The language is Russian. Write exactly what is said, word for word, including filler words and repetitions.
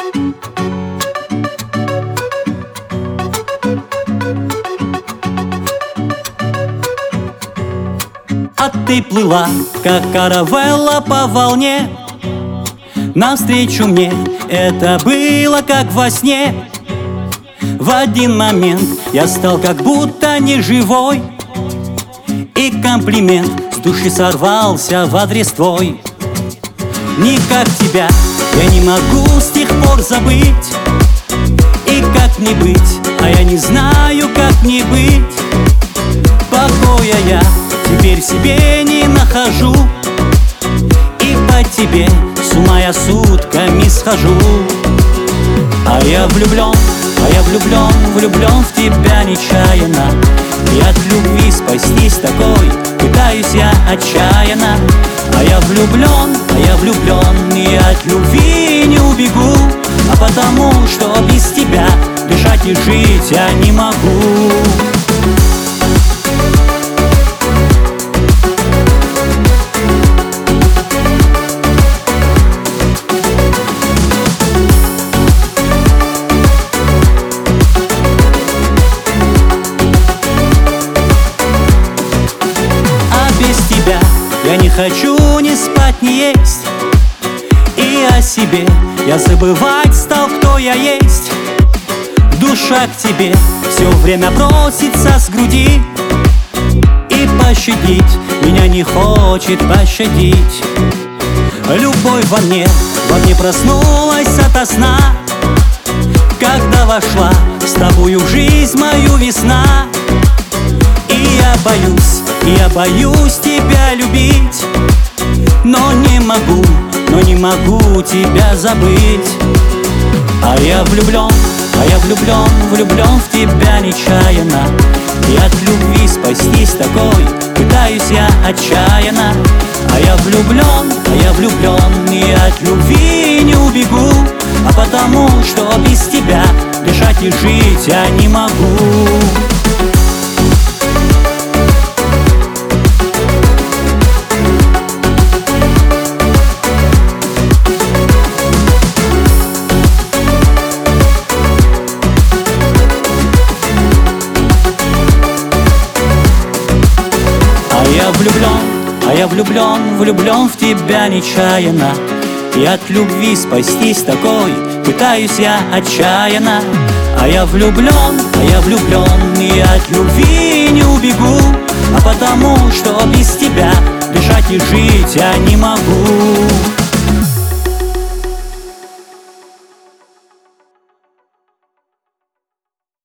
А ты плыла, как каравелла по волне, навстречу мне, это было как во сне. В один момент я стал как будто неживой, и комплимент с души сорвался в адрес твой. Никак тебя я не могу с тех пор забыть. И как не быть, а я не знаю, как не быть. Покоя я теперь себе не нахожу, и по тебе с ума я сутками схожу. А я влюблен, а я влюблен, влюблен в тебя нечаянно. И от любви спастись такой пытаюсь я отчаянно. А я влюблен, а я влюблен, и от любви не убегу, а потому, что без тебя дышать и жить я не могу. Я не хочу ни спать, ни есть, и о себе я забывать стал, кто я есть. Душа к тебе все время просится с груди, и пощадить меня не хочет пощадить. Любовь во мне, во мне проснулась ото сна, когда вошла с тобою в жизнь мою весна. И я боюсь, я боюсь тебя любить, но не могу, но не могу тебя забыть. А я влюблен, а я влюблен, влюблен в тебя нечаянно. И от любви спастись такой пытаюсь я отчаянно. А я влюблен, а я влюблен, и от любви не убегу, а потому, что без тебя дышать и жить я не могу. Я влюблен, а я влюблен, влюблен в тебя нечаянно. И от любви спастись такой пытаюсь я отчаянно. А я влюблен, а я влюблен, и от любви не убегу, а потому, что без тебя дышать и жить я не могу.